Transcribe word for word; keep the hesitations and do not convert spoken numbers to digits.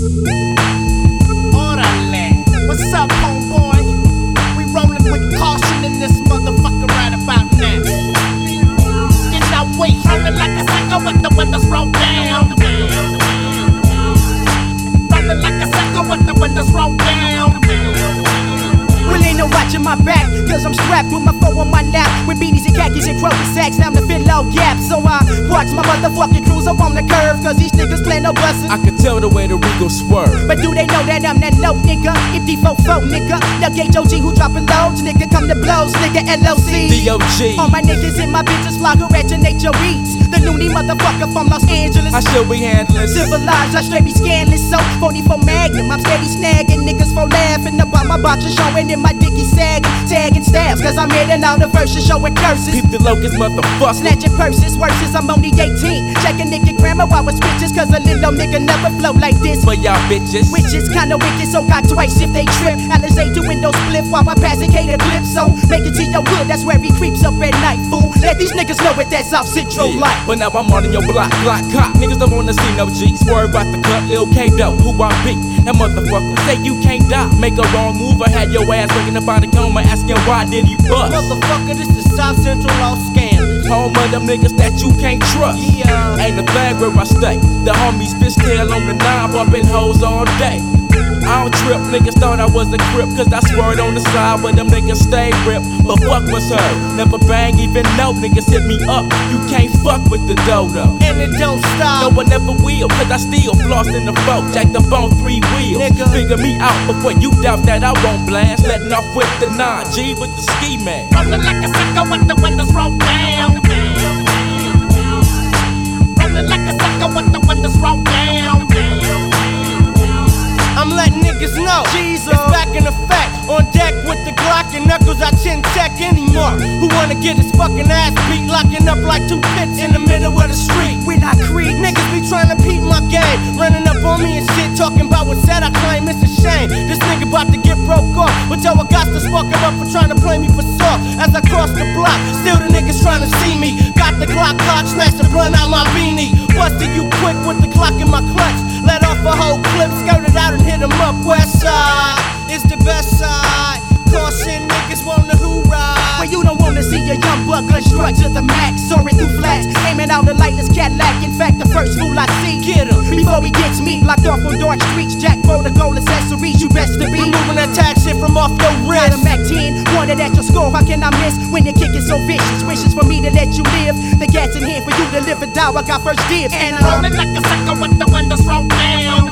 Orale. What's up, homeboy? We rolling with caution in this motherfucker right about now. Then I wait, rolling like a psycho with the windows rolled down. Rolling like a psycho with the windows rolled down. Well, ain't no watching my back, cause I'm strapped with my foe on my lap. With beanies and khakis and croaky sacks, time to fill out gaps. So I watch my motherfucking cruise up on the curve, cause these niggas plan no bustin'. I can tell the way the Regal swerve. But do they know that I'm that low nigga? Empty fofo nigga. The gauge O G who dropping loads, nigga come to blows, nigga L O C. D O G. All my niggas and my bitches fly originate your eats. The loony motherfucker from Los Angeles. I should be handling Civilized, I straight be scandalous. So forty-four Magnum, I'm steady snagging niggas for laughing about my boxer showing in my dicky sagging, tagging stabs. Cause I'm hitting all the verses showing curses. Keep the locust motherfucker. Snatching purses, worses, I'm only eighteen. Checking nigga grammar while I switches. Cause a little nigga never flow like this. For y'all bitches. Which is kinda wicked, so got twice if they trip. Alizé doing those spliff while I pass a cater clip. So make it to your hood, that's where he creeps up at night, fool. Let these niggas know it, that's South Central Yeah, life. but now I'm running your block, block cop. Niggas don't wanna see no G. Swerve about the cut, Lil K though, who I be. That motherfucker say you can't die. Make a wrong move, I had your ass waking up out the coma asking why did you bust. Motherfucker, this is South Central Los Scandals. Home of them niggas that you can't trust. Yeah. Ain't a thing where I stay. The homies fishtail on the knob, bumping hoes all day. I don't trip, niggas thought I was a crip, cause I swerved on the side, but them niggas stay ripped. But fuck was her, never bang, even though niggas hit me up. You can't fuck with the dodo. And it don't stop. No one ever will, cause I still floss in the boat, jacked up on three wheels. Nigga. Figure me out before you doubt that I won't blast. Letting off with the nine G with the ski man. Rolling like a psycho with the windows rolled down. Rolling like a psycho with the windows rolled down. I'm letting niggas know Jesus it's back in effect. On deck with the Glock and knuckles, I chin check anymore. Who wanna get his fucking ass beat, locking up like two pits in the middle of the street? When I creep, Niggas be trying to peep my game, running up on me and shit, talking about what said I claim. It's a shame. This nigga about to get broke off, but yo, I got to spark him up for trying to play me for soft. As I cross the block, still the niggas trying to see me. Got the Glock cock, snatch the blunt out my beanie. Busted you quick with the clock in my clutch. Let off a whole clip, skirted out and hit him up. West side is the best side. Caution niggas wanna hoorah. when you don't wanna see a young buck gun strut to the max, soaring through flats, aiming out the lightless Cadillac. In fact, the first fool I see, Get him. before he gets me. Blocked off on dark streets, jack for the gold accessories. You best to be Removing that tag shit from off your Got wrist. a Mac ten, wanted at your score. How can I miss when you're kicking so vicious? Wishes for me to let you live. The gas in here for you to live or die. I got first dibs. And I'm Rolling like a sucker with the windows rolled down.